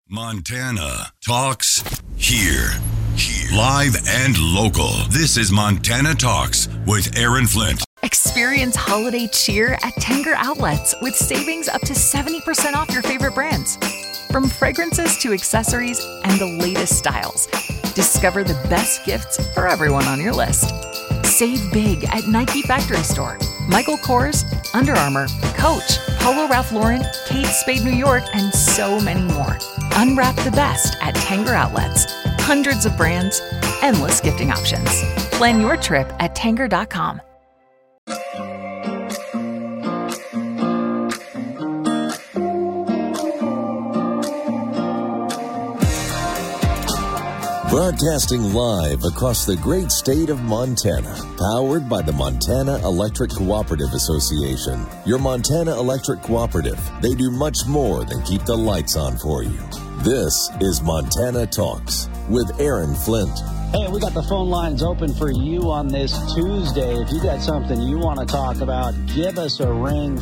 Montana Talks here. Live and local. This is Montana Talks with Aaron Flint. Experience holiday cheer at Tanger Outlets with savings up to 70% off your favorite brands. From fragrances to accessories and the latest styles. Discover the best gifts for everyone on your list. Save big at Nike Factory Store, Michael Kors, Under Armour, Coach, Polo Ralph Lauren, Kate Spade New York, and so many more. Unwrap the best at Tanger Outlets. Hundreds of brands, endless gifting options. Plan your trip at Tanger.com. Broadcasting live across the great state of Montana, powered by the Montana Electric Cooperative Association. Your Montana Electric Cooperative. They do much more than keep the lights on for you. This is Montana Talks with Aaron Flint. Hey, we got the phone lines open for you on this Tuesday. If you got something you want to talk about, give us a ring,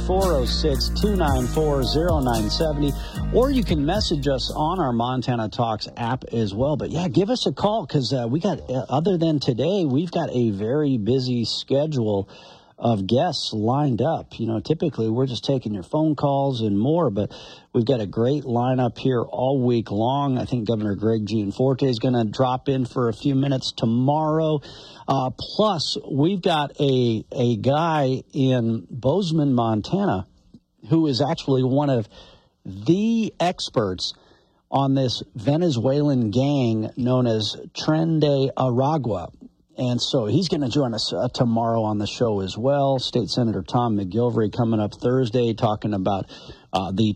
406-294-0970, or you can message us on our Montana Talks app as well. But yeah, give us a call because we got, other than today, we've got a very busy schedule of guests lined up. You know, typically we're just taking your phone calls and more, but we've got a great lineup here all week long. I think Governor Greg Gianforte is going to drop in for a few minutes tomorrow. Plus, we've got a guy in Bozeman, Montana, who is actually one of the experts on this Venezuelan gang known as Tren de Aragua. And so he's going to join us tomorrow on the show as well. State Senator Tom McGilvery coming up Thursday talking about the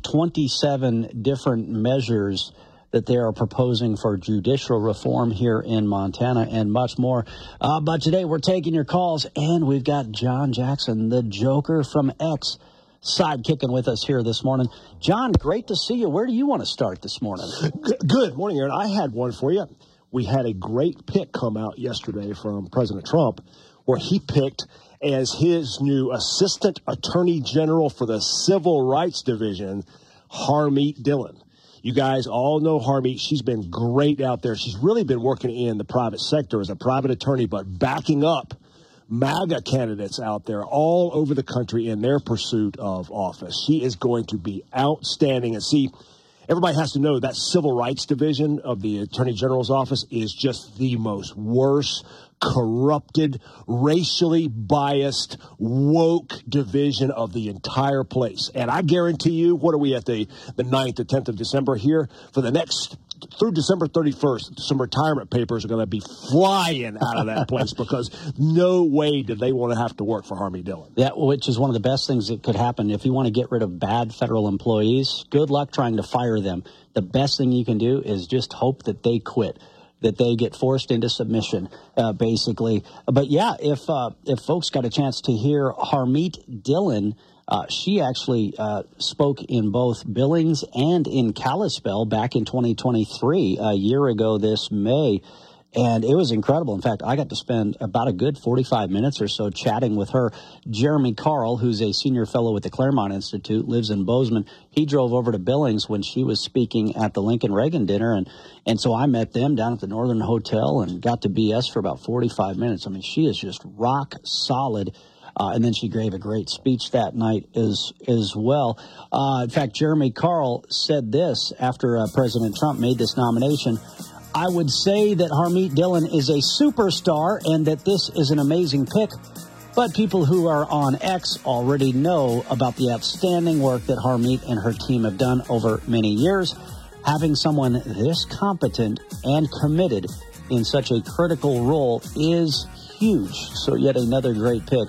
27 different measures that they are proposing for judicial reform here in Montana and much more. But today we're taking your calls, and we've got John Jackson, the Joker from X, sidekicking with us here this morning. John, great to see you. Where do you want to start this morning? Good morning, Aaron. I had one for you. We had a great pick come out yesterday from President Trump where he picked as his new Assistant Attorney General for the Civil Rights Division, Harmeet Dillon. You guys all know Harmeet. She's been great out there. She's really been working in the private sector as a private attorney, but backing up MAGA candidates out there all over the country in their pursuit of office. She is going to be outstanding. And see, everybody has to know that Civil Rights Division of the Attorney General's office is just the most worst, corrupted, racially biased, woke division of the entire place. And I guarantee you, what are we at the 9th, the 10th of December here? For the next, through December 31st, some retirement papers are going to be flying out of that place because no way did they want to have to work for Harmeet Dillon. Yeah, which is one of the best things that could happen. If you want to get rid of bad federal employees, good luck trying to fire them. The best thing you can do is just hope that they quit, that they get forced into submission, basically. But yeah, if folks got a chance to hear Harmeet Dillon, she actually spoke in both Billings and in Kalispell back in 2023, a year ago this May. And it was incredible. In fact, I got to spend about a good 45 minutes or so chatting with her. Jeremy Carl, who's a senior fellow with the Claremont Institute, lives in Bozeman. He drove over to Billings when she was speaking at the Lincoln Reagan dinner. And so I met them down at the Northern Hotel and got to BS for about 45 minutes. I mean, she is just rock solid. And then she gave a great speech that night as well. In fact, Jeremy Carl said this after President Trump made this nomination: I would say that Harmeet Dillon is a superstar and that this is an amazing pick, but people who are on X already know about the outstanding work that Harmeet and her team have done over many years. Having someone this competent and committed in such a critical role is huge. So yet another great pick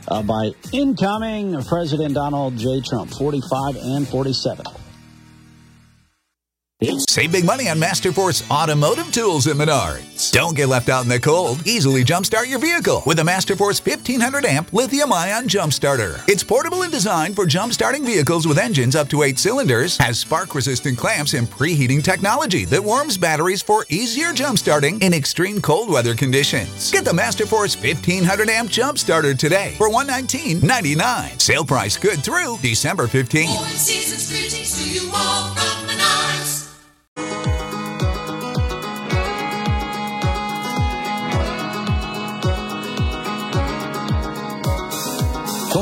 by incoming President Donald J. Trump, 45 and 47. Save big money on Masterforce automotive tools at Menards. Don't get left out in the cold. Easily jumpstart your vehicle with a Masterforce 1500 amp lithium-ion jump starter. It's portable and designed for jump-starting vehicles with engines up to 8 cylinders, has spark-resistant clamps and preheating technology that warms batteries for easier jump-starting in extreme cold weather conditions. Get the Masterforce 1500 amp jump starter today for $119.99. Sale price good through December 15th. All season's greetings to you all from Menards.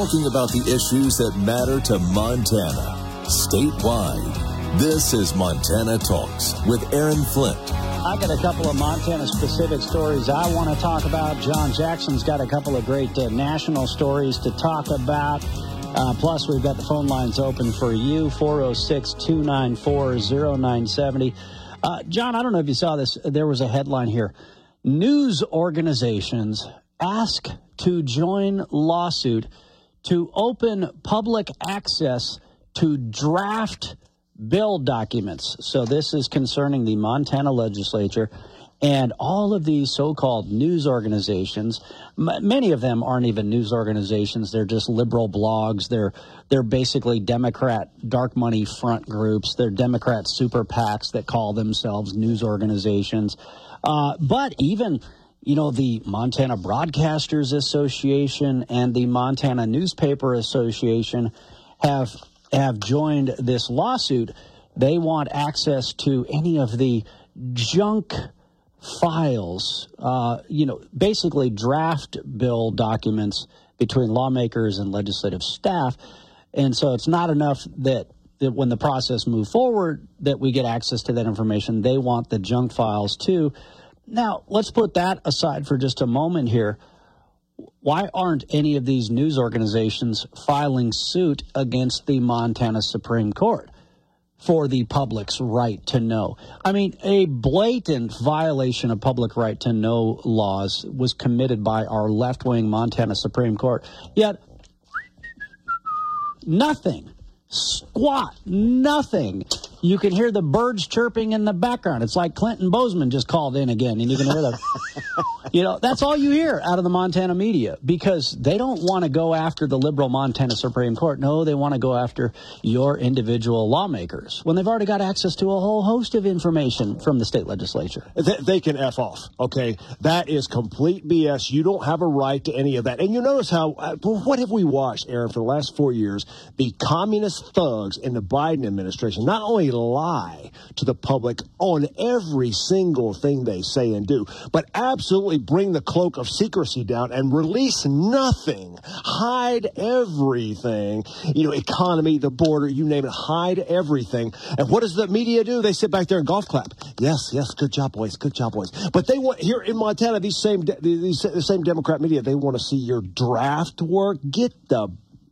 talking about the issues that matter to Montana, statewide. This is Montana Talks with Aaron Flint. I got a couple of Montana-specific stories I want to talk about. John Jackson's got a couple of great national stories to talk about. Plus, we've got the phone lines open for you, 406-294-0970. John, I don't know if you saw this. There was a headline here. News organizations ask to join lawsuit to open public access to draft bill documents. So this is concerning the Montana legislature and all of these so-called news organizations. Many of them aren't even news organizations. They're just liberal blogs. They're basically Democrat dark money front groups. They're Democrat super PACs that call themselves news organizations. But even, the Montana Broadcasters Association and the Montana Newspaper Association have joined this lawsuit. They want access to any of the junk files, basically draft bill documents between lawmakers and legislative staff. And so it's not enough that when the process moves forward that we get access to that information. They want the junk files too. Now, let's put that aside for just a moment here. Why aren't any of these news organizations filing suit against the Montana Supreme Court for the public's right to know? I mean, a blatant violation of public right to know laws was committed by our left-wing Montana Supreme Court. Yet, nothing, squat, nothing. You can hear the birds chirping in the background. It's like Clinton Bozeman just called in again, and you can hear the... that's all you hear out of the Montana media, because they don't want to go after the liberal Montana Supreme Court. No, they want to go after your individual lawmakers when they've already got access to a whole host of information from the state legislature. They can F off, okay? That is complete BS. You don't have a right to any of that. And you notice how, what have we watched, Aaron, for the last 4 years? The communist thugs in the Biden administration not only lie to the public on every single thing they say and do, but absolutely bring the cloak of secrecy down and release nothing, hide everything, economy, the border, you name it, hide everything. And what does the media do? They sit back there and golf clap. Yes, good job, boys, good job, boys. But they want, here in Montana, the same Democrat media, they want to see your draft work. Get the...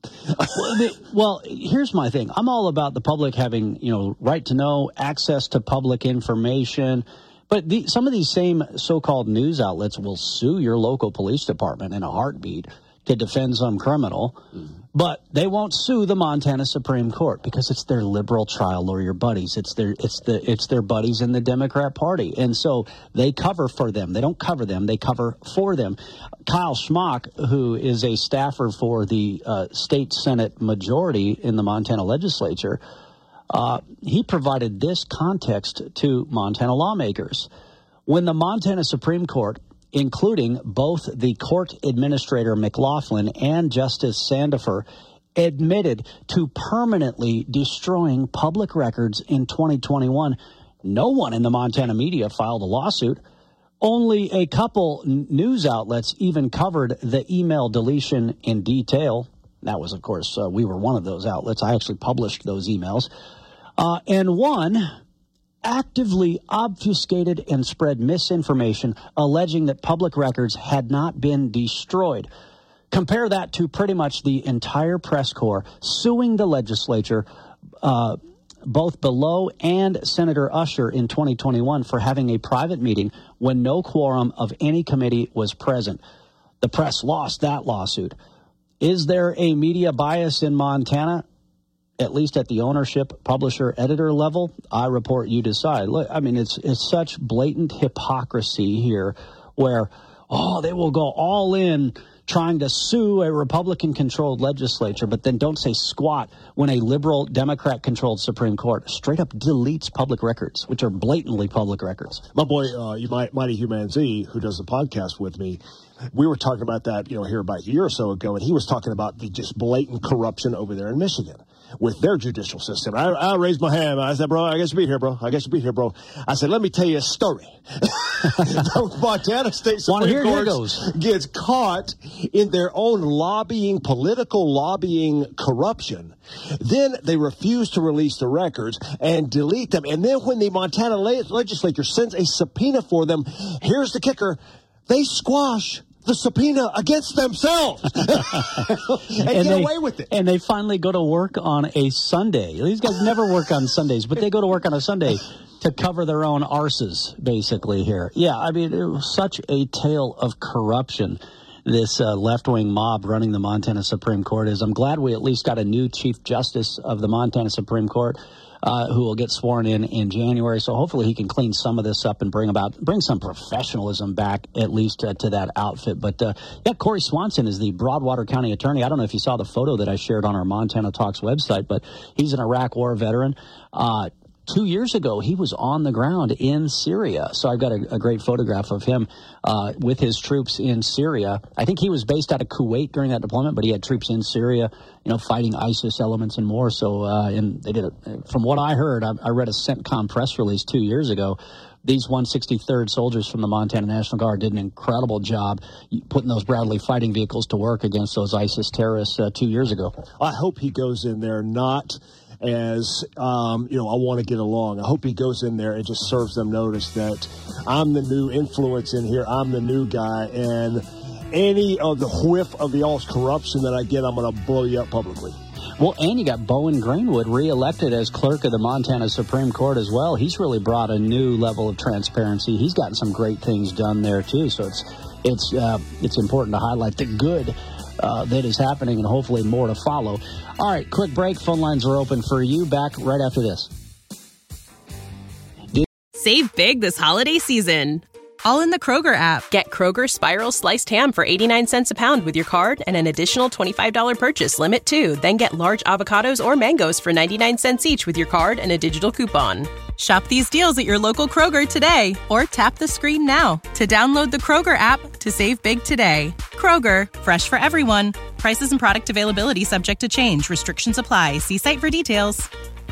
Well, here's my thing. I'm all about the public having, right to know, access to public information. But some of these same so-called news outlets will sue your local police department in a heartbeat to defend some criminal. But they won't sue the Montana Supreme Court because it's their liberal trial lawyer buddies. It's their buddies in the Democrat Party. And so they cover for them. They don't cover them. They cover for them. Kyle Schmock, who is a staffer for the state Senate majority in the Montana legislature, he provided this context to Montana lawmakers. When the Montana Supreme Court, including both the court administrator McLaughlin and Justice Sandifer, admitted to permanently destroying public records in 2021, no one in the Montana media filed a lawsuit. Only a couple news outlets even covered the email deletion in detail. That was, of course, we were one of those outlets. I actually published those emails. And one actively obfuscated and spread misinformation alleging that public records had not been destroyed. Compare that to pretty much the entire press corps suing the legislature, both below and Senator Usher in 2021 for having a private meeting when no quorum of any committee was present. The press lost that lawsuit. Is there a media bias in Montana? At least at the ownership, publisher, editor level, I report, you decide. Look, I mean, it's such blatant hypocrisy here where, they will go all in trying to sue a Republican-controlled legislature, but then don't say squat when a liberal Democrat-controlled Supreme Court straight up deletes public records, which are blatantly public records. My boy, Mighty Human Z, who does the podcast with me, we were talking about that, here about a year or so ago, and he was talking about the just blatant corruption over there in Michigan. with their judicial system. I raised my hand. I said, bro, I guess you be here, bro. I said, let me tell you a story. The Montana State Supreme Court gets caught in their own political lobbying corruption. Then they refuse to release the records and delete them. And then when the Montana legislature sends a subpoena for them, here's the kicker, they squash the subpoena against themselves and get away with it. And they finally go to work on a Sunday. These guys never work on Sundays, but they go to work on a Sunday to cover their own arses, basically, here. Yeah, I mean, it was such a tale of corruption, this left-wing mob running the Montana Supreme Court is. I'm glad we at least got a new Chief Justice of the Montana Supreme Court who will get sworn in January. So hopefully he can clean some of this up and bring some professionalism back, at least to that outfit. But yeah, Corey Swanson is the Broadwater County attorney. I don't know if you saw the photo that I shared on our Montana Talks website, but he's an Iraq War veteran. 2 years ago, he was on the ground in Syria. So I've got a great photograph of him with his troops in Syria. I think he was based out of Kuwait during that deployment, but he had troops in Syria, fighting ISIS elements and more. So, and they did it. From what I heard, I read a CENTCOM press release 2 years ago. These 163rd soldiers from the Montana National Guard did an incredible job putting those Bradley fighting vehicles to work against those ISIS terrorists 2 years ago. I hope he goes in there not as, I want to get along. I hope he goes in there and just serves them notice that I'm the new influence in here. I'm the new guy. And any of the whiff of the all corruption that I get, I'm going to blow you up publicly. Well, and you got Bowen Greenwood reelected as clerk of the Montana Supreme Court as well. He's really brought a new level of transparency. He's gotten some great things done there, too. So it's important to highlight the good that is happening and hopefully more to follow. All right, quick break. Phone lines are open for you. Back right after this. Save big this holiday season, all in the Kroger app. Get Kroger Spiral Sliced Ham for 89 cents a pound with your card and an additional $25 purchase limit, too. Then get large avocados or mangoes for 99 cents each with your card and a digital coupon. Shop these deals at your local Kroger today or tap the screen now to download the Kroger app to save big today. Kroger, fresh for everyone. Prices and product availability subject to change. Restrictions apply. See site for details.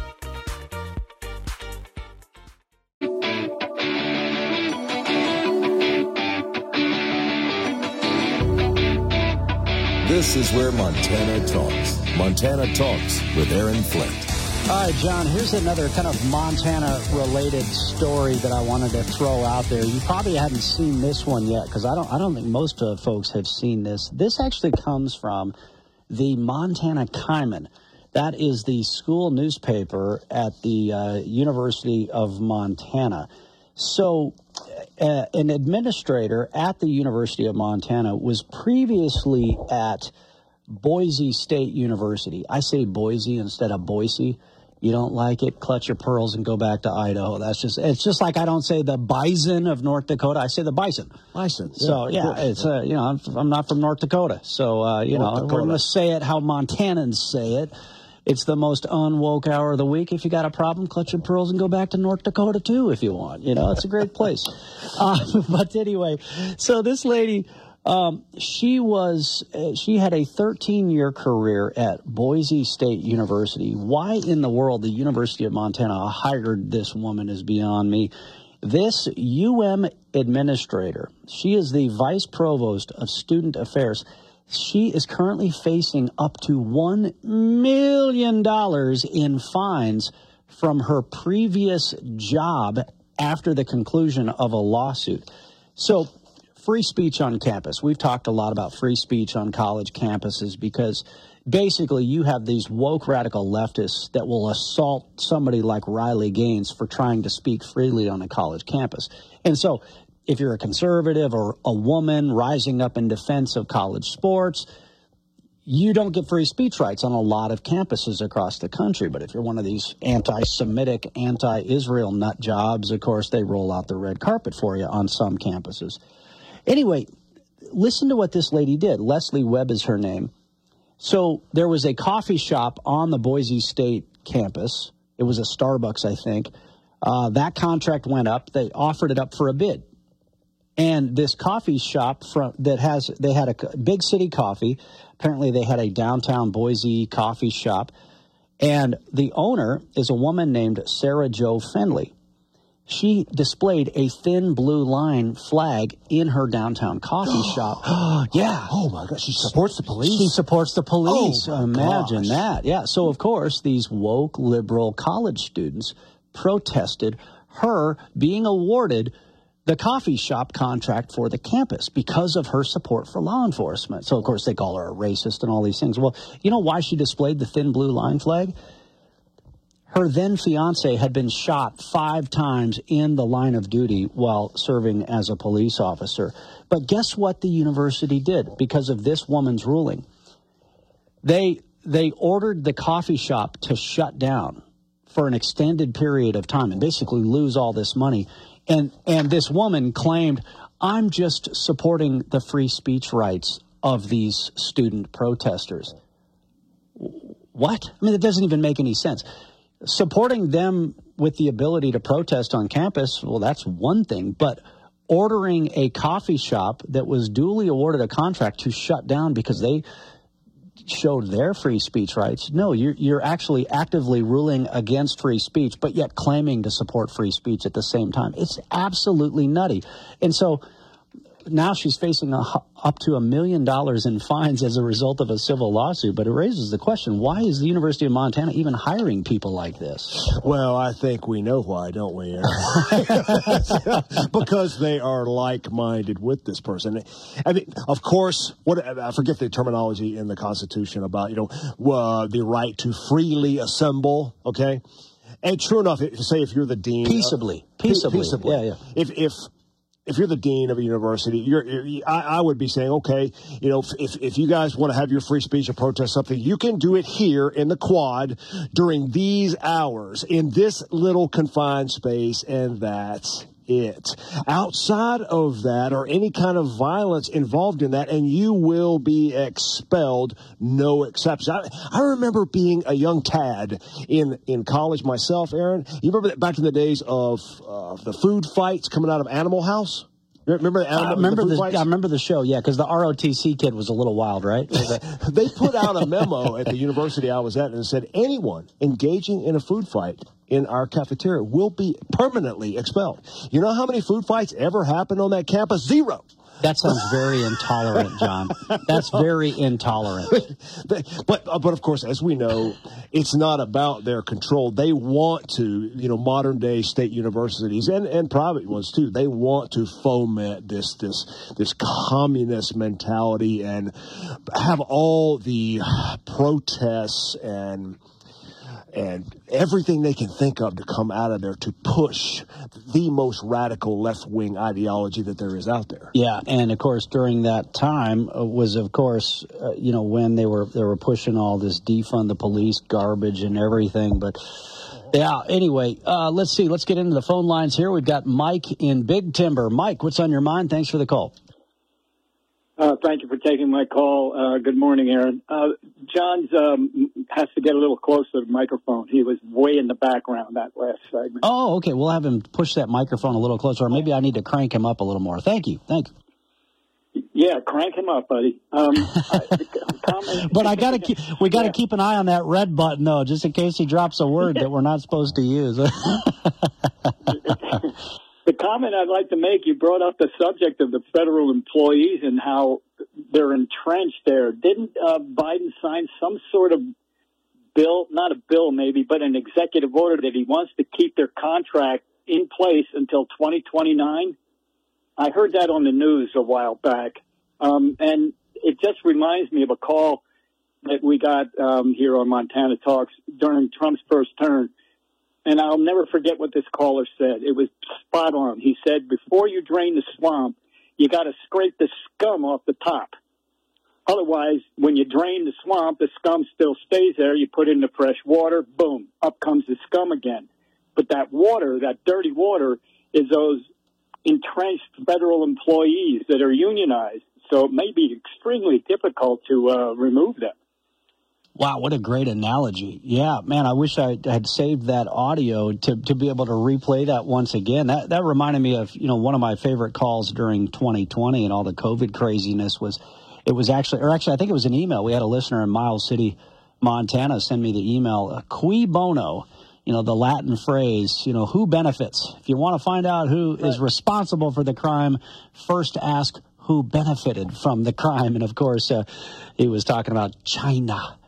This is where Montana talks. Montana Talks with Aaron Flint. All right, John, here's another kind of Montana-related story that I wanted to throw out there. You probably haven't seen this one yet because I don't think most folks have seen this. This actually comes from the Montana Kaimin. That is the school newspaper at the University of Montana. So an administrator at the University of Montana was previously at Boise State University. I say Boise instead of Boise. You don't like it, clutch your pearls and go back to Idaho. It's just like I don't say the bison of North Dakota. I say the bison. Bison. So, yeah, it's, I'm not from North Dakota. So, we're going to say it how Montanans say it. It's the most unwoke hour of the week. If you got a problem, clutch your pearls and go back to North Dakota, too, if you want. It's a great place. But anyway, so this lady, she had a 13-year career at Boise State University. Why in the world the University of Montana hired this woman is beyond me. This administrator, she is the vice provost of student affairs. She is currently facing up to $1 million in fines from her previous job after the conclusion of a lawsuit. So, free speech on campus. We've talked a lot about free speech on college campuses because basically you have these woke radical leftists that will assault somebody like Riley Gaines for trying to speak freely on a college campus. And so if you're a conservative or a woman rising up in defense of college sports, you don't get free speech rights on a lot of campuses across the country. But if you're one of these anti-Semitic, anti-Israel nut jobs, of course, they roll out the red carpet for you on some campuses. Anyway, listen to what this lady did. Leslie Webb is her name. So there was a coffee shop on the Boise State campus. It was a Starbucks, I think. That contract went up. They offered it up for a bid. And this coffee shop they had a Big City Coffee. Apparently they had a downtown Boise coffee shop. And the owner is a woman named Sarah Jo Fenley. She displayed a thin blue line flag in her downtown coffee shop. Yeah. Oh, my God. She supports the police? She supports the police. Oh, imagine that. Yeah. So, of course, these woke liberal college students protested her being awarded the coffee shop contract for the campus because of her support for law enforcement. So, of course, they call her a racist and all these things. Well, you know why she displayed the thin blue line flag? Her then fiance had been shot 5 times in the line of duty while serving as a police officer. But guess what the university did because of this woman's ruling? They ordered the coffee shop to shut down for an extended period of time and basically lose all this money. And this woman claimed, I'm just supporting the free speech rights of these student protesters. What? I mean, it doesn't even make any sense. Supporting them with the ability to protest on campus, well, that's one thing. But ordering a coffee shop that was duly awarded a contract to shut down because they showed their free speech rights, no, you're actually actively ruling against free speech, but yet claiming to support free speech at the same time. It's absolutely nutty. And so now she's facing up to $1 million in fines as a result of a civil lawsuit. But it raises the question, why is the University of Montana even hiring people like this? Well, I think we know why, don't we? Because they are like-minded with this person. I mean, of course, I forget the terminology in the Constitution about, the right to freely assemble, okay? And true enough, say if you're the dean. Peaceably. Yeah. If you're the dean of a university, I would be saying, okay, if you guys want to have your free speech or protest something, you can do it here in the quad during these hours in this little confined space, and that's it. Outside of that or any kind of violence involved in that, and you will be expelled, no exceptions. I remember being a young tad in college myself, Aaron. You remember that back in the days of the food fights coming out of Animal House? Remember the I remember the show, yeah, because the ROTC kid was a little wild, right? They put out a memo at the university I was at and said anyone engaging in a food fight in our cafeteria will be permanently expelled. You know how many food fights ever happened on that campus? 0. That sounds very intolerant, John. That's very intolerant. But of course, as we know, it's not about their control. They want to, modern day state universities and private ones too. They want to foment this communist mentality and have all the protests and everything they can think of to come out of there to push the most radical left-wing ideology that there is out there. Yeah, and of course during that time was, of course, when they were pushing all this defund the police garbage and everything. But yeah, anyway, let's see. Let's get into the phone lines here. We've got Mike in Big Timber. Mike, what's on your mind? Thanks for the call. Thank you for taking my call. Good morning, Aaron. John's has to get a little closer to the microphone. He was way in the background that last segment. Oh, okay. We'll have him push that microphone a little closer, or maybe I need to crank him up a little more. Thank you. Yeah, crank him up, buddy. But we got to keep an eye on that red button, though, just in case he drops a word that we're not supposed to use. The comment I'd like to make, you brought up the subject of the federal employees and how they're entrenched there. Didn't Biden sign some sort of bill, not a bill maybe, but an executive order that he wants to keep their contract in place until 2029? I heard that on the news a while back. And it just reminds me of a call that we got here on Montana Talks during Trump's first term. And I'll never forget what this caller said. It was spot on. He said, before you drain the swamp, you got to scrape the scum off the top. Otherwise, when you drain the swamp, the scum still stays there. You put in the fresh water, boom, up comes the scum again. But that water, that dirty water, is those entrenched federal employees that are unionized. So it may be extremely difficult to remove them. Wow, what a great analogy. Yeah, man, I wish I had saved that audio to be able to replay that once again. That reminded me of, one of my favorite calls during 2020 and all the COVID craziness was, I think it was an email. We had a listener in Miles City, Montana send me the email, cui bono, the Latin phrase, who benefits. If you want to find out who is responsible for the crime, first ask who benefited from the crime. And, of course, he was talking about China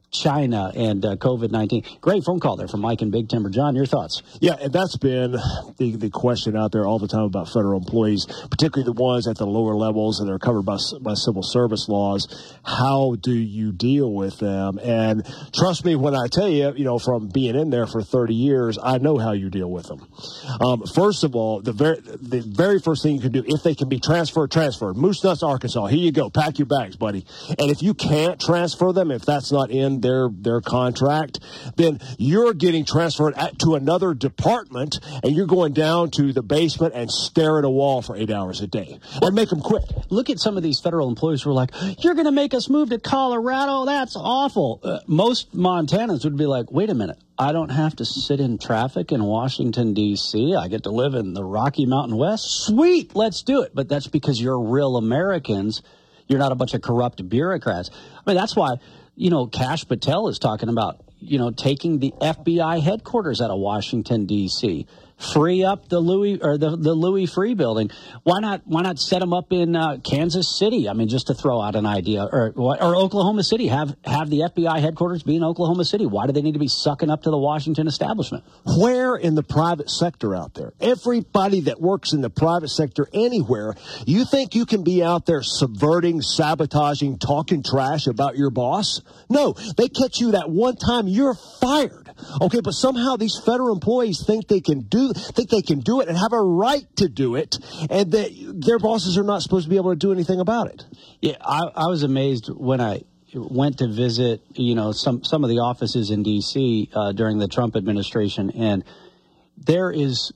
and COVID-19. Great phone call there from Mike and Big Timber. John, your thoughts? Yeah, and that's been the question out there all the time about federal employees, particularly the ones at the lower levels that are covered by civil service laws. How do you deal with them? And trust me when I tell you, from being in there for 30 years, I know how you deal with them. First of all, the very first thing you can do, if they can be transferred. Moose Nuts, Arkansas. Here you go. Pack your bags, buddy. And if you can't transfer them, if that's not in their contract, then you're getting transferred to another department, and you're going down to the basement and stare at a wall for 8 hours a day and make them quit. Look at some of these federal employees who are like, you're going to make us move to Colorado? That's awful. Most Montanans would be like, wait a minute. I don't have to sit in traffic in Washington, D.C. I get to live in the Rocky Mountain West. Sweet, let's do it. But that's because you're real Americans. You're not a bunch of corrupt bureaucrats. I mean, that's why Kash Patel is talking about, taking the FBI headquarters out of Washington, D.C., free up the Louis Free building. Why not set them up in Kansas City? I mean, just to throw out an idea, or Oklahoma City. Have the FBI headquarters be in Oklahoma City. Why do they need to be sucking up to the Washington establishment? Where in the private sector out there? Everybody that works in the private sector anywhere, you think you can be out there subverting, sabotaging, talking trash about your boss? No, they catch you that one time, you're fired. Okay, but somehow these federal employees think they can do it and have a right to do it, and that their bosses are not supposed to be able to do anything about it. Yeah, I was amazed when I went to visit, some of the offices in D.C. During the Trump administration, and there is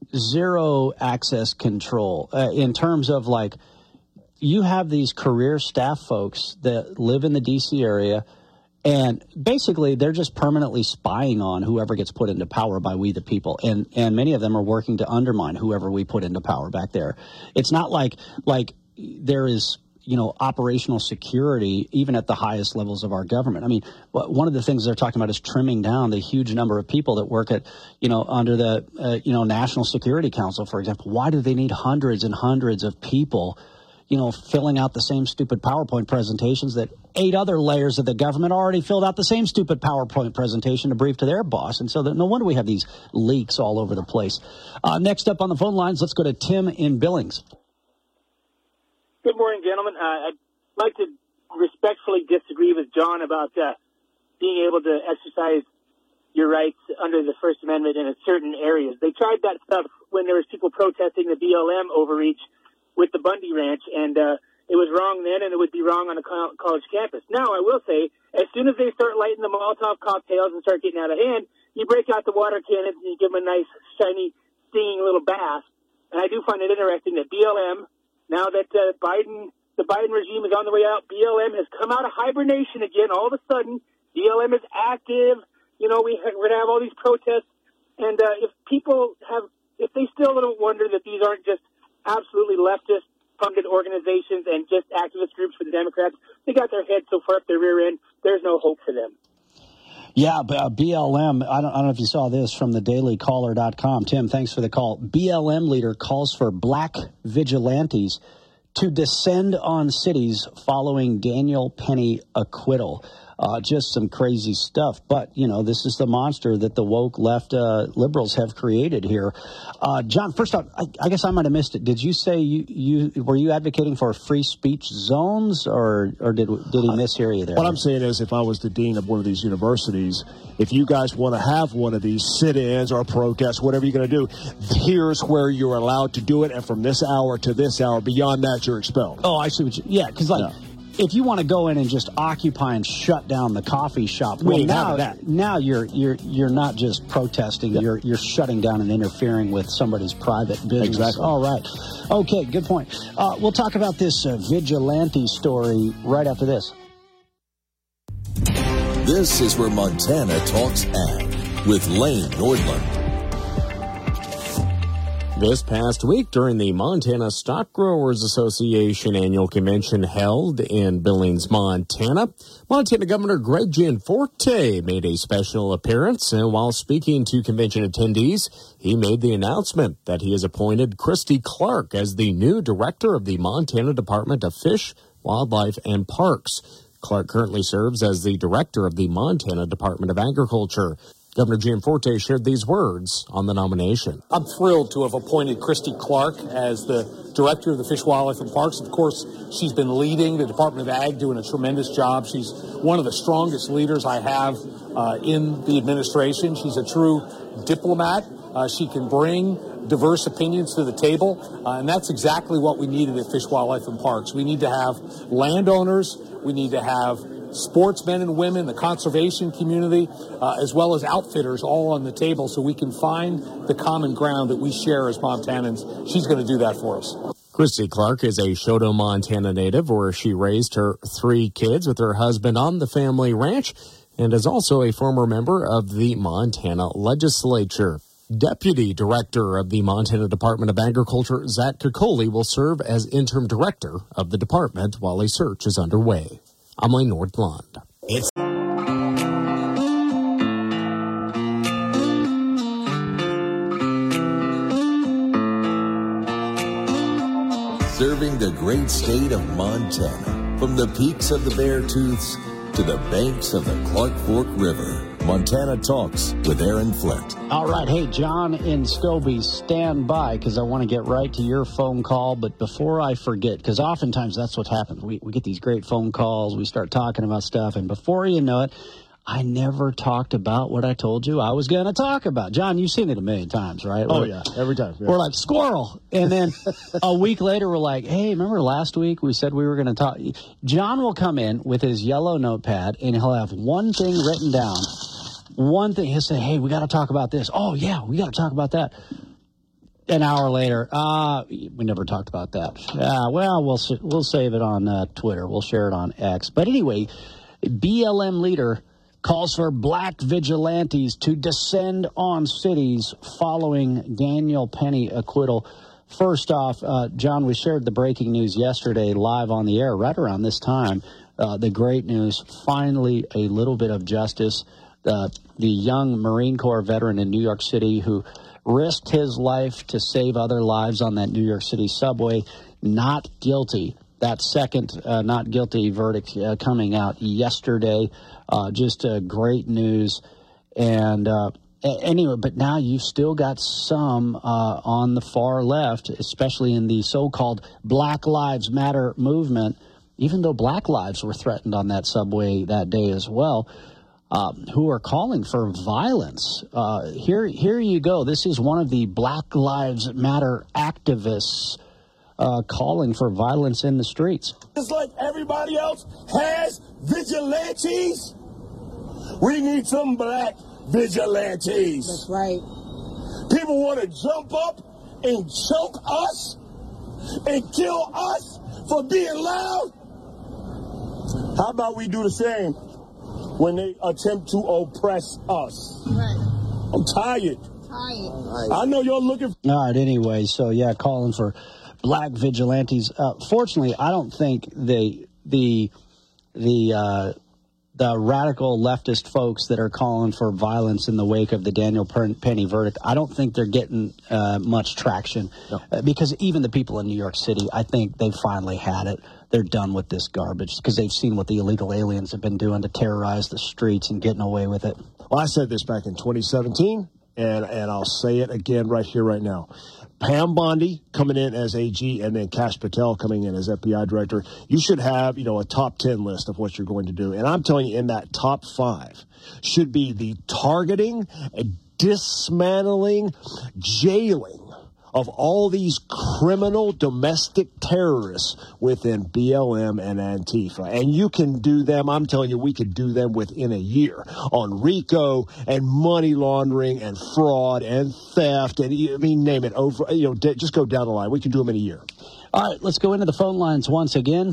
zero access control in terms of, like, you have these career staff folks that live in the D.C. area, and basically they're just permanently spying on whoever gets put into power by we the people. And many of them are working to undermine whoever we put into power back there. It's not like there is, operational security even at the highest levels of our government. I mean, one of the things they're talking about is trimming down the huge number of people that work at, under the, National Security Council, for example. Why do they need hundreds and hundreds of people filling out the same stupid PowerPoint presentations that 8 other layers of the government already filled out the same stupid PowerPoint presentation to brief to their boss? And so no wonder we have these leaks all over the place. Next up on the phone lines, let's go to Tim in Billings. Good morning, gentlemen. I'd like to respectfully disagree with John about being able to exercise your rights under the First Amendment in certain areas. They tried that stuff when there was people protesting the BLM overreach with the Bundy Ranch, and it was wrong then, and it would be wrong on a college campus. Now, I will say, as soon as they start lighting the Molotov cocktails and start getting out of hand, you break out the water cannons and you give them a nice, shiny, stinging little bath. And I do find it interesting that BLM, now that the Biden regime is on the way out, BLM has come out of hibernation again. All of a sudden, BLM is active. We're going to have all these protests. And if they still don't wonder that these aren't just absolutely leftist-funded organizations and just activist groups for the Democrats, they got their heads so far up their rear end, there's no hope for them. Yeah, BLM, I don't know if you saw this from the dailycaller.com. Tim, thanks for the call. BLM leader calls for black vigilantes to descend on cities following Daniel Penny acquittal. Just some crazy stuff. But, this is the monster that the woke left liberals have created here. John, first off, I guess I might have missed it. Did you say were you advocating for free speech zones, or did he mishear you there? What I'm saying is, if I was the dean of one of these universities, if you guys want to have one of these sit-ins or protests, whatever you're going to do, here's where you're allowed to do it. And from this hour to this hour, beyond that, you're expelled. Oh, I see what you... Yeah, because if you want to go in and just occupy and shut down the coffee shop, now you're not just protesting, you're shutting down and interfering with somebody's private business. Exactly. All right. Okay, good point. We'll talk about this vigilante story right after this. This is where Montana Talks Ag with Lane Nordlund. This past week, during the Montana Stock Growers Association annual convention held in Billings, Montana, Montana Governor Greg Gianforte made a special appearance, and while speaking to convention attendees, he made the announcement that he has appointed Christy Clark as the new director of the Montana Department of Fish, Wildlife, and Parks. Clark currently serves as the director of the Montana Department of Agriculture. Governor Gianforte shared these words on the nomination. I'm thrilled to have appointed Christy Clark as the director of the Fish, Wildlife, and Parks. Of course, she's been leading the Department of Ag, doing a tremendous job. She's one of the strongest leaders I have in the administration. She's a true diplomat. She can bring diverse opinions to the table, and that's exactly what we needed at Fish, Wildlife, and Parks. We need to have landowners. We need to have sportsmen and women, the conservation community, as well as outfitters all on the table so we can find the common ground that we share as Montanans. She's going to do that for us. Christy Clark is a Choteau, Montana native where she raised her 3 kids with her husband on the family ranch and is also a former member of the Montana legislature. Deputy Director of the Montana Department of Agriculture, Zach Kukoli, will serve as interim director of the department while a search is underway. I'm Lane Nordlund. Serving the great state of Montana, from the peaks of the Beartooths to the banks of the Clark Fork River. Montana Talks with Aaron Flint. All right. Hey, John in Scobie, stand by because I want to get right to your phone call. But before I forget, because oftentimes that's what happens. We get these great phone calls. We start talking about stuff. And before you know it, I never talked about what I told you I was going to talk about. John, you've seen it a million times, right? Oh, yeah. Every time. Yeah. We're like, squirrel. And then a week later, we're like, hey, remember last week we said we were going to talk? John will come in with his yellow notepad, and he'll have one thing written down. One thing, he'll say, hey, we got to talk about this. Oh, yeah, we got to talk about that. An hour later, we never talked about that. Well, we'll save it on Twitter. We'll share it on X. But anyway, BLM leader calls for black vigilantes to descend on cities following Daniel Penny acquittal. First off, John, we shared the breaking news yesterday live on the air right around this time. The great news, finally a little bit of justice. The young Marine Corps veteran in New York City who risked his life to save other lives on that New York City subway, not guilty. That second not guilty verdict coming out yesterday. Just great news. And anyway, but now you've still got some on the far left, especially in the so-called Black Lives Matter movement, even though black lives were threatened on that subway that day as well, who are calling for violence. Here you go. This is one of the Black Lives Matter activists calling for violence in the streets. Just like everybody else has vigilantes, we need some black vigilantes. That's right. People want to jump up and choke us and kill us for being loud. How about we do the same when they attempt to oppress us? Right. I'm tired. I know you're looking. All right. Anyway, so yeah, calling for black vigilantes. Fortunately, I don't think the radical leftist folks that are calling for violence in the wake of the Daniel Penny verdict, I don't think they're getting much traction. No. Because even the people in New York City, I think they've finally had it. They're done with this garbage because they've seen what the illegal aliens have been doing to terrorize the streets and getting away with it. Well, I said this back in 2017, and I'll say it again right here, right now. Pam Bondi coming in as AG and then Kash Patel coming in as FBI director. You should have, a top 10 list of what you're going to do. And I'm telling you, in that top 5 should be the targeting, dismantling, jailing of all these criminal domestic terrorists within BLM and Antifa. And you can do them, I'm telling you, we could do them within a year on RICO and money laundering and fraud and theft and, name it, just go down the line. We can do them in a year. All right, let's go into the phone lines once again,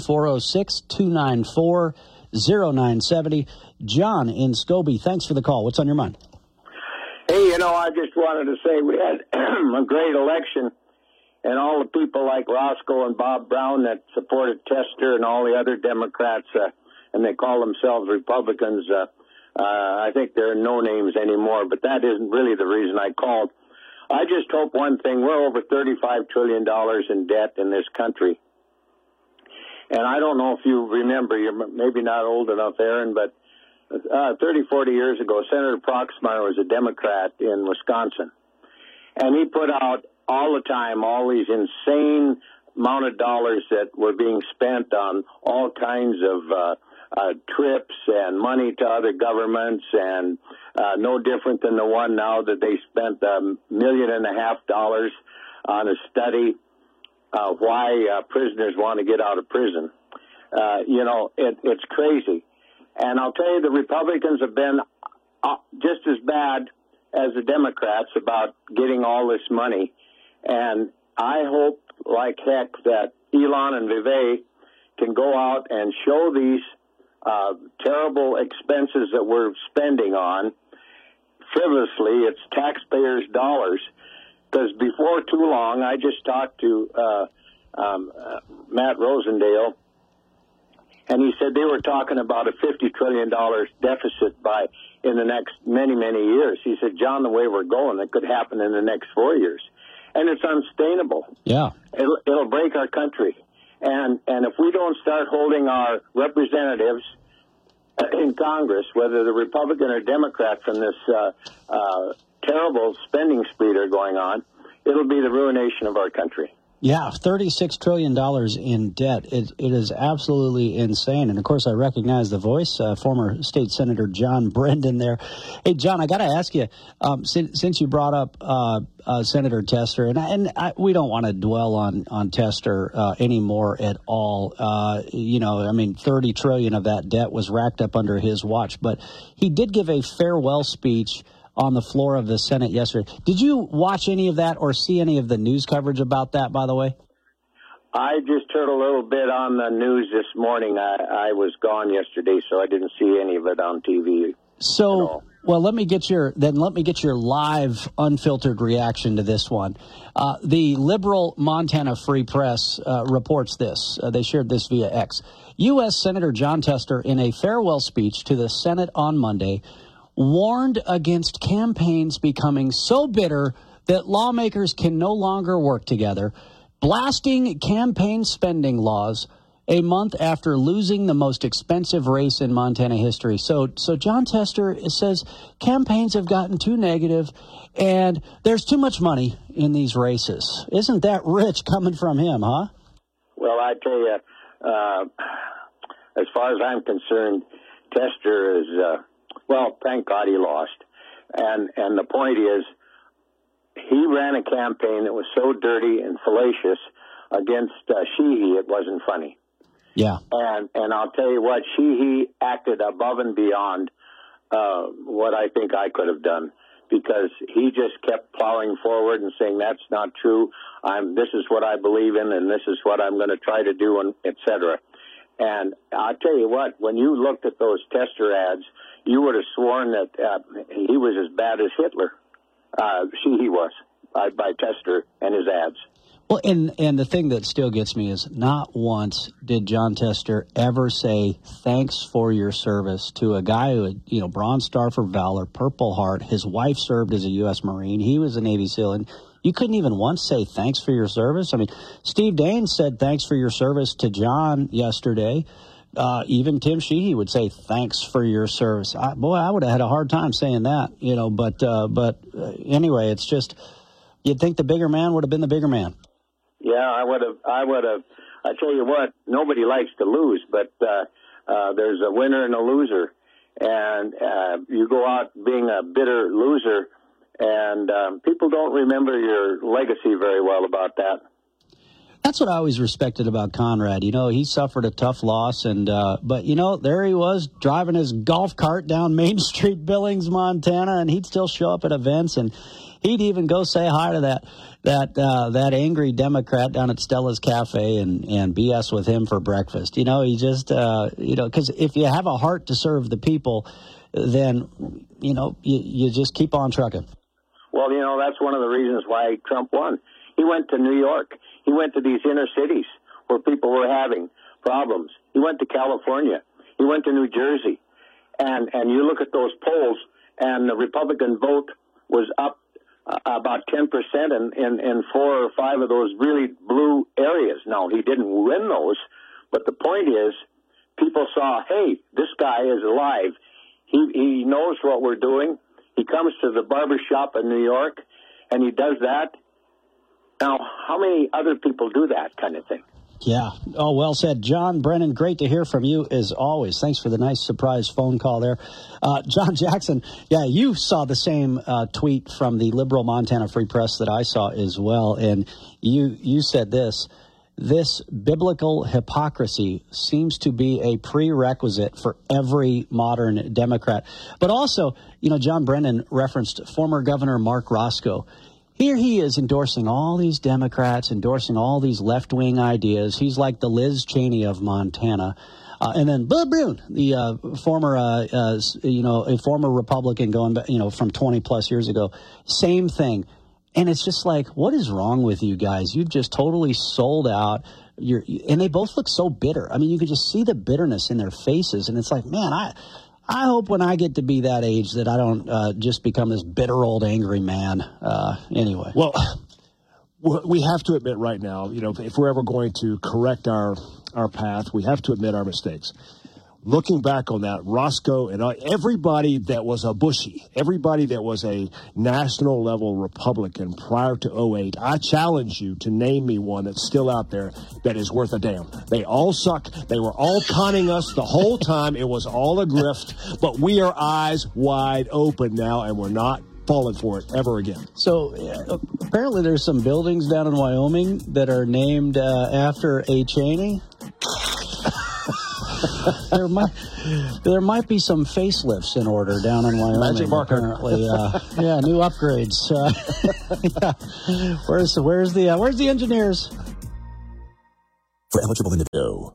406-294-0970. John in Scobie, thanks for the call. What's on your mind? Hey, You know, I just wanted to say we had a great election, and all the people like Roscoe and Bob Brown that supported Tester and all the other Democrats, and they call themselves Republicans, I think they're no names anymore, but that isn't really the reason I called. I just hope one thing, we're over $35 trillion in debt in this country. And I don't know if you remember, you're maybe not old enough, Aaron, but 30, 40 years ago, Senator Proxmire was a Democrat in Wisconsin. And he put out all the time all these insane amount of dollars that were being spent on all kinds of trips and money to other governments, and no different than the one now that they spent $1.5 million on a study why prisoners want to get out of prison. You know, it's crazy. And I'll tell you, the Republicans have been just as bad as the Democrats about getting all this money. And I hope, like heck, that Elon and Vivek can go out and show these terrible expenses that we're spending on frivolously. It's taxpayers' dollars. Because before too long, I just talked to Matt Rosendale, and he said they were talking about a $50 trillion deficit in the next many, many years. He said, John, the way we're going, it could happen in the next 4 years. And it's unsustainable. Yeah. It'll break our country. And if we don't start holding our representatives in Congress, whether the Republican or Democrat, from this terrible spending spree they're going on, it'll be the ruination of our country. Yeah, $36 trillion in debt. It is absolutely insane. And, of course, I recognize the voice, former State Senator John Brendan there. Hey, John, I got to ask you, since you brought up Senator Tester, and we don't want to dwell on Tester anymore at all. You know, I mean, $30 trillion of that debt was racked up under his watch. But he did give a farewell speech on the floor of the Senate yesterday. Did you watch any of that or see any of the news coverage about that, by the way? I just heard a little bit on the news this morning. I was gone yesterday, so I didn't see any of it on TV. So, well, let me get your live, unfiltered reaction to this one. The liberal Montana Free Press reports this. They shared this via X. U.S. Senator Jon Tester, in a farewell speech to the Senate on Monday, warned against campaigns becoming so bitter that lawmakers can no longer work together, blasting campaign spending laws a month after losing the most expensive race in Montana history. So Jon Tester says campaigns have gotten too negative and there's too much money in these races. Isn't that rich coming from him, huh? Well, I tell you, as far as I'm concerned, Tester is... well, thank God he lost. And the point is, he ran a campaign that was so dirty and fallacious against Sheehy, it wasn't funny. Yeah. And I'll tell you what, Sheehy acted above and beyond what I think I could have done, because he just kept plowing forward and saying, that's not true. This is what I believe in, and this is what I'm going to try to do, and et cetera. And I'll tell you what, when you looked at those Tester ads, you would have sworn that he was as bad as Hitler. He was by Tester and his ads. Well, and the thing that still gets me is not once did Jon Tester ever say thanks for your service to a guy who had, Bronze Star for Valor, Purple Heart. His wife served as a U.S. Marine. He was a Navy SEAL. And you couldn't even once say thanks for your service. I mean, Steve Daines said thanks for your service to John yesterday. Even Tim Sheehy would say thanks for your service. I would have had a hard time saying that, But anyway, it's just you'd think the bigger man would have been the bigger man. Yeah, I would have. I tell you what, nobody likes to lose, but there's a winner and a loser, and you go out being a bitter loser, and people don't remember your legacy very well about that. That's what I always respected about Conrad. He suffered a tough loss, but there he was driving his golf cart down Main Street, Billings, Montana, and he'd still show up at events, and he'd even go say hi to that angry Democrat down at Stella's Cafe and BS with him for breakfast. He just because if you have a heart to serve the people, then you just keep on trucking. Well, that's one of the reasons why Trump won. He went to New York. He went to these inner cities where people were having problems. He went to California. He went to New Jersey. And you look at those polls, and the Republican vote was up about 10% in 4 or 5 of those really blue areas. Now, he didn't win those, but the point is, people saw, hey, this guy is alive. He knows what we're doing. He comes to the barber shop in New York, and he does that. Now, how many other people do that kind of thing? Yeah. Oh, well said. John Brennan, great to hear from you as always. Thanks for the nice surprise phone call there. John Jackson, yeah, you saw the same tweet from the liberal Montana Free Press that I saw as well. And you said this biblical hypocrisy seems to be a prerequisite for every modern Democrat. But also, John Brennan referenced former Governor Mark Roscoe. Here he is endorsing all these Democrats, endorsing all these left-wing ideas. He's like the Liz Cheney of Montana. And then Bud Brune, the former, a former Republican going back, from 20 plus years ago. Same thing. And it's just like, what is wrong with you guys? You've just totally sold out. And they both look so bitter. I mean, you could just see the bitterness in their faces. And it's like, man, I hope when I get to be that age that I don't just become this bitter old angry man. Anyway. Well, we have to admit right now, if we're ever going to correct our path, we have to admit our mistakes. Looking back on that, Roscoe and everybody that was a Bushy, everybody that was a national level Republican prior to 2008, I challenge you to name me one that's still out there that is worth a damn. They all suck. They were all conning us the whole time. It was all a grift, but we are eyes wide open now, and we're not falling for it ever again. So apparently there's some buildings down in Wyoming that are named after A. Cheney. There might be some facelifts in order down in Wyoming. Apparently, yeah, new upgrades. Yeah. Where's the engineers? For eligible individuals.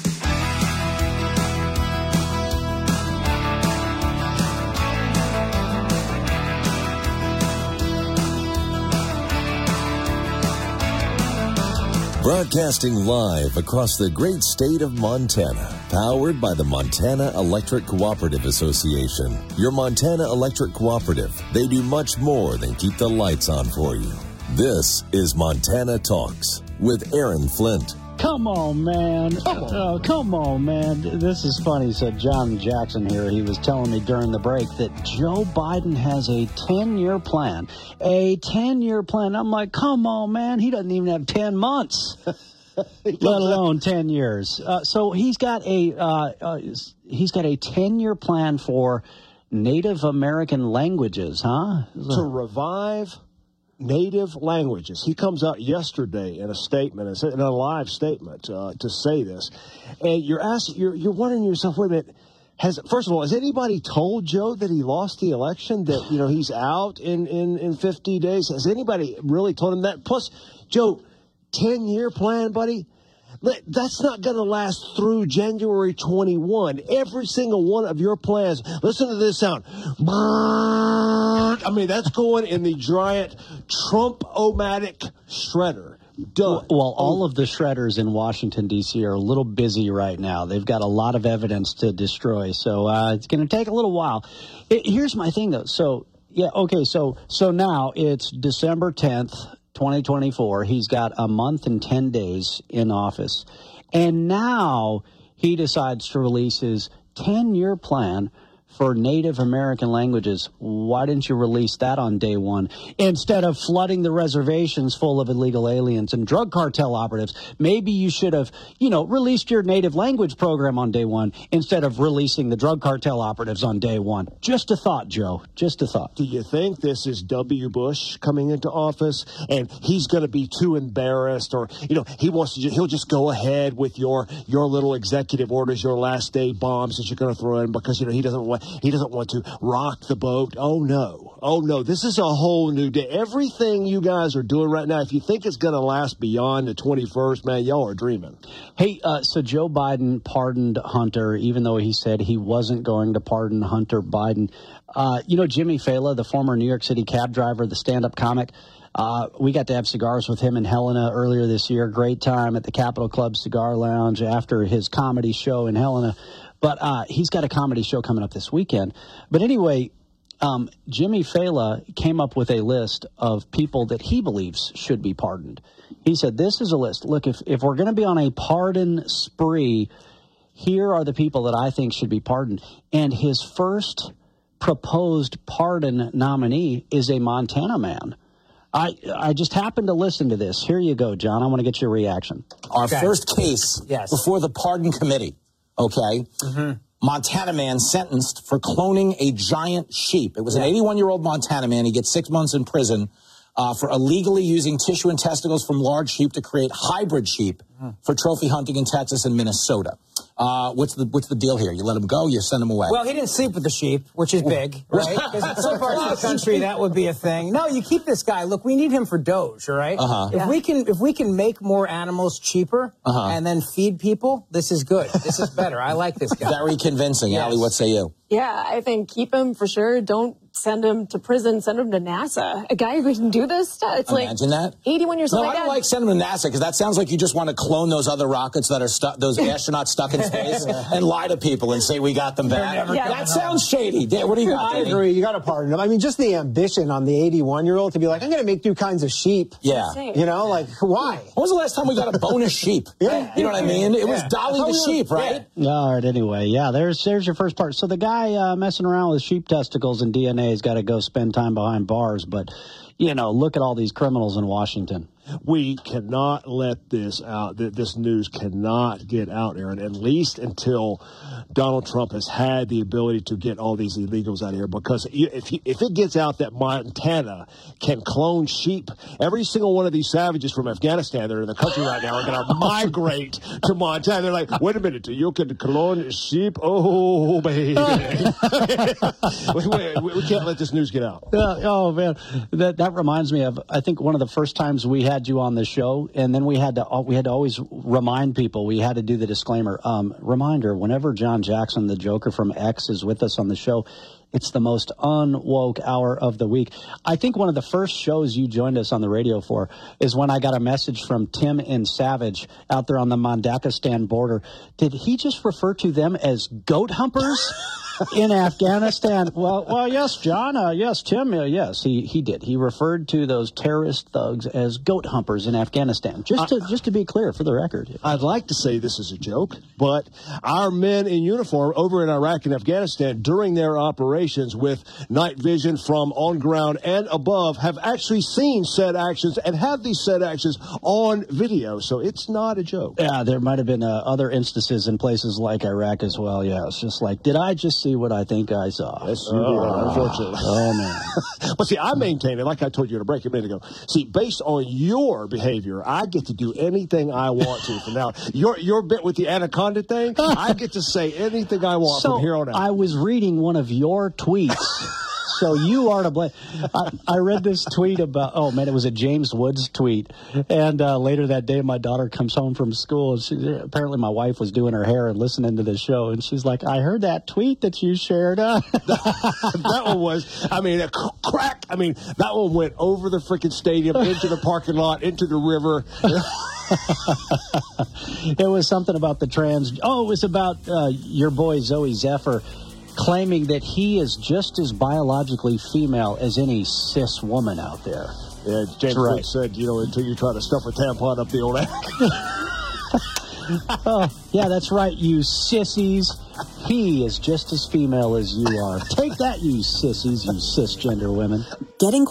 Broadcasting live across the great state of Montana, powered by the Montana Electric Cooperative Association. Your Montana Electric Cooperative, they do much more than keep the lights on for you. This is Montana Talks with Aaron Flint. Come on, man. Come on, man. This is funny. So John Jackson here, he was telling me during the break that Joe Biden has a 10-year plan. A 10-year plan. I'm like, come on, man. He doesn't even have 10 months, let alone 10 years. So he's got a 10-year plan for Native American languages, huh? To revive Native languages. He comes out yesterday in a statement, in a live statement, to say this, and you're wondering to yourself, wait a minute. First of all, has anybody told Joe that he lost the election? That he's out in 50 days? Has anybody really told him that? Plus, Joe, 10-year plan, buddy. That's not going to last through January 21. Every single one of your plans, listen to this sound. I mean, that's going in the giant Trump-o-matic shredder. Done. Well, all of the shredders in Washington, D.C. are a little busy right now. They've got a lot of evidence to destroy, so it's going to take a little while. Here's my thing, though. So, yeah, okay, so now it's December 10th. 2024, he's got a month and 10 days in office. And now he decides to release his 10-year plan for Native American languages. Why didn't you release that on day one? Instead of flooding the reservations full of illegal aliens and drug cartel operatives, maybe you should have, released your native language program on day one instead of releasing the drug cartel operatives on day one. Just a thought, Joe. Just a thought. Do you think this is W. Bush coming into office and he's going to be too embarrassed, or, he'll just go ahead with your little executive orders, your last day bombs that you're going to throw in because, he doesn't want to rock the boat? Oh, no. oh, no, this is a whole new day. Everything you guys are doing right now, if you think it's going to last beyond the 21st, man, y'all are dreaming. Hey, so Joe Biden pardoned Hunter, even though he said he wasn't going to pardon Hunter Biden. Jimmy Fallon, the former New York City cab driver, the stand-up comic, we got to have cigars with him and Helena earlier this year. Great time at the Capitol Club Cigar Lounge after his comedy show in Helena. But he's got a comedy show coming up this weekend. But anyway, Jimmy Fallon came up with a list of people that he believes should be pardoned. He said, this is a list. Look, if we're going to be on a pardon spree, here are the people that I think should be pardoned. And his first proposed pardon nominee is a Montana man. I just happened to listen to this. Here you go, John. I want to get your reaction. Our first case before the pardon committee, Montana man sentenced for cloning a giant sheep. It was an 81-year-old Montana man. He gets 6 months in prison for illegally using tissue and testicles from large sheep to create hybrid sheep for trophy hunting in Texas and Minnesota. What's the deal here? You let him go, you send him away. Well, he didn't sleep with the sheep, which is big, right? Because in some parts of the country, that would be a thing. No, you keep this guy. Look, we need him for Doge, all right? If we can make more animals cheaper and then feed people, this is good. This is better. I like this guy. Very convincing. Yes. Allie, what say you? Yeah, I think keep him for sure. Don't send him to prison. Send him to NASA. A guy who can do this stuff. It's Imagine that. 81 years old. No, I don't like sending him to NASA because that sounds like you just want to clone those other rockets that are stuck, those astronauts stuck in space, and lie to people and say we got them back. That sounds shady. Dan, what do you got? I agree. You got to pardon him. I mean, just the ambition on the 81-year-old to be like, I'm going to make new kinds of sheep. Yeah. You know, like, why? When was the last time we got a bonus sheep? You know what I mean? It was Dolly the sheep, right? All right, anyway, there's your first part. So the guy messing around with sheep testicles and DNA has got to go spend time behind bars, but, look at all these criminals in Washington. We cannot let this out. This news cannot get out, Aaron, at least until Donald Trump has had the ability to get all these illegals out of here. Because if it gets out that Montana can clone sheep, every single one of these savages from Afghanistan that are in the country right now are going to migrate to Montana. They're like, wait a minute, you can clone sheep? Oh, baby. we can't let this news get out. Oh, man. That reminds me of, I think, one of the first times we had you on the show, and then we had to always remind people. We had to do the disclaimer. Reminder, whenever John Jackson, the Joker from X, is with us on the show, it's the most unwoke hour of the week. I think one of the first shows you joined us on the radio for is when I got a message from Tim and Savage out there on the Mandakistan border. Did he just refer to them as goat humpers? In Afghanistan? Well, yes, John. Yes, Tim. Yes, he did. He referred to those terrorist thugs as goat humpers in Afghanistan. Just to be clear, for the record. I'd like to say this is a joke, but our men in uniform over in Iraq and Afghanistan during their operations with night vision from on ground and above have actually seen said actions and have these said actions on video. So it's not a joke. Yeah, there might have been other instances in places like Iraq as well. Yeah, it's just like, did I just see what I think I saw? Yes, you did, unfortunately. Oh, man. But see, I maintain it, like I told you at a break a minute ago. See, based on your behavior, I get to do anything I want to from now. Your bit with the anaconda thing, I get to say anything I want from here on out. I was reading one of your tweets. So you are to blame. I read this tweet about, it was a James Woods tweet. And later that day, my daughter comes home from school. And apparently my wife was doing her hair and listening to the show. And she's like, I heard that tweet that you shared. That one was, a crack. That one went over the freaking stadium, into the parking lot, into the river. It was something about the trans. It was about your boy Zoe Zephyr claiming that he is just as biologically female as any cis woman out there. Yeah, James Woods said, until you try to stuff a tampon up the old ass. Yeah, that's right, you sissies. He is just as female as you are. Take that, you sissies, you cisgender women. Getting